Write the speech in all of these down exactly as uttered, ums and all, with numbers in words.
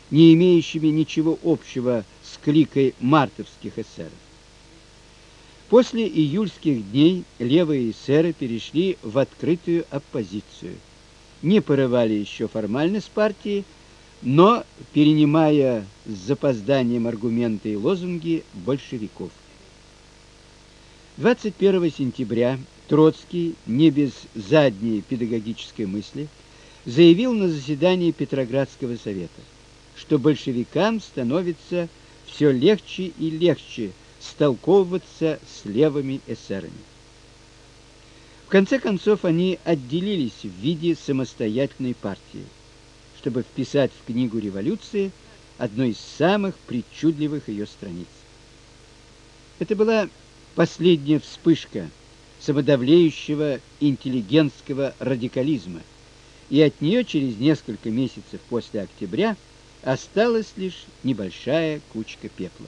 не имеющими ничего общего с кликой мартовских эсеров. После июльских дней левые эсеры перешли в открытую оппозицию. Не порывали еще формально с партией, но перенимая с запозданием аргументы и лозунги большевиков. двадцать первого сентября Троцкий, не без задней педагогической мысли, заявил на заседании Петроградского совета, что большевикам становится все легче и легче столковываться с левыми эсерами. В конце концов они отделились в виде самостоятельной партии, чтобы вписать в книгу революции одну из самых причудливых ее страниц. Это была последняя вспышка самодовлеющего интеллигентского радикализма, и от нее через несколько месяцев после октября осталась лишь небольшая кучка пепла.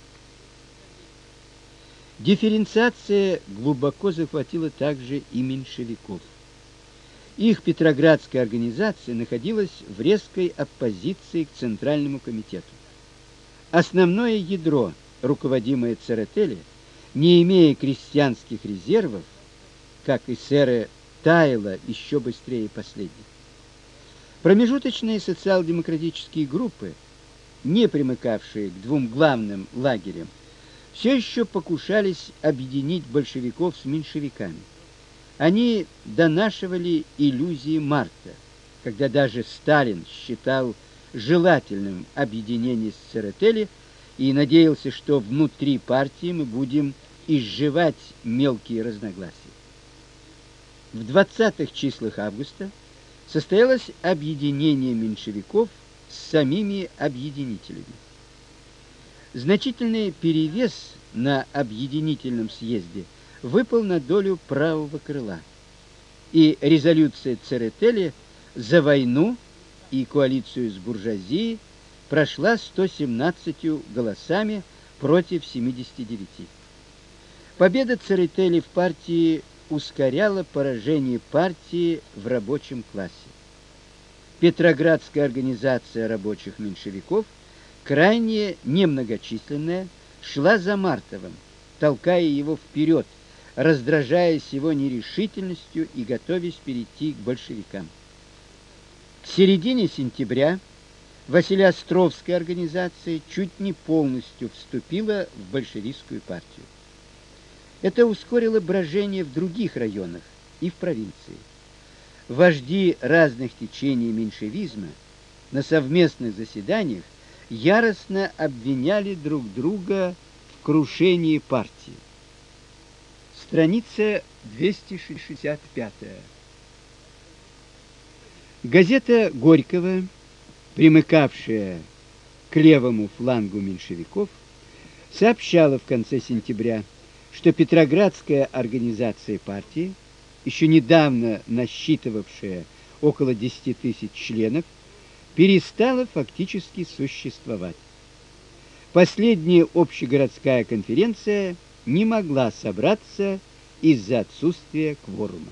Дифференциация глубоко захватила также и меньшевиков. Их петроградская организация находилась в резкой оппозиции к Центральному комитету. Основное ядро, руководимое Церетели, не имея крестьянских резервов, как эсеры, таяло еще быстрее последних. Промежуточные социал-демократические группы, не примыкавшие к двум главным лагерям, все еще покушались объединить большевиков с меньшевиками. Они донашивали иллюзии марта, когда даже Сталин считал желательным объединение с Церетели и надеялся, что внутри партии мы будем изживать мелкие разногласия. В двадцатых числах августа состоялось объединение меньшевиков с самими объединителями. Значительный перевес на объединительном съезде выпал на долю правого крыла, и резолюция Церетели за войну и коалицию с буржуазией прошла сто семнадцатью голосами против семидесяти девяти. Победа Церетели в партии ускоряла поражение партии в рабочем классе. Петроградская организация рабочих меньшевиков, крайне немногочисленная, шла за Мартовым, толкая его вперед, раздражаясь его нерешительностью и готовясь перейти к большевикам. К середине сентября Василеостровская организация чуть не полностью вступила в большевистскую партию. Это ускорило брожение в других районах и в провинции. Вожди разных течений меньшевизма на совместных заседаниях яростно обвиняли друг друга в крушении партии. Страница двести шестьдесят пятая. Газета Горького, примыкавшая к левому флангу меньшевиков, сообщала в конце сентября, что Петроградская организация партии, еще недавно насчитывавшая около десяти тысяч членов, перестала фактически существовать. Последняя общегородская конференция не могла собраться из-за отсутствия кворума.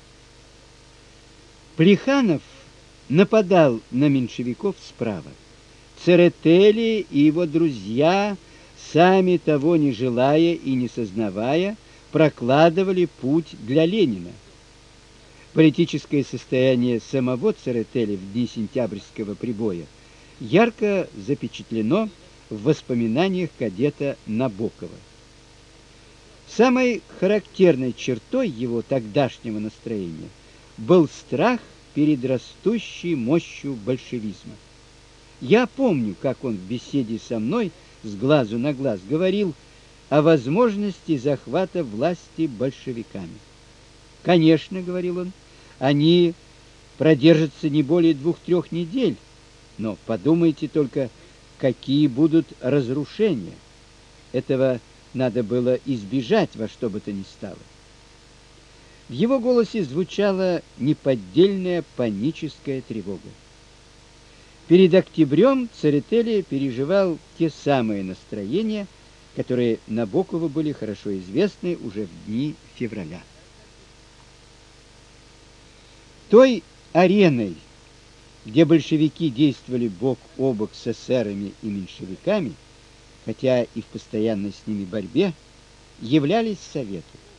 Плеханов нападал на меньшевиков справа. Церетели и его друзья, сами того не желая и не сознавая, прокладывали путь для Ленина. Политическое состояние самого Церетели в дни сентябрьского прибоя ярко запечатлено в воспоминаниях кадета Набокова. Самой характерной чертой его тогдашнего настроения был страх перед растущей мощью большевизма. Я помню, как он в беседе со мной с глазу на глаз говорил о возможности захвата власти большевиками. Конечно, говорил он, они продержатся не более двух-трех недель, но подумайте только, какие будут разрушения. Этого надо было избежать во что бы то ни стало. В его голосе звучала неподдельная паническая тревога. Перед октябрем Церетели переживал те самые настроения, которые Набокову были хорошо известны уже в дни февраля. Той ареной, где большевики действовали бок о бок с эсерами и меньшевиками, хотя и в постоянной с ними борьбе, являлись Советы.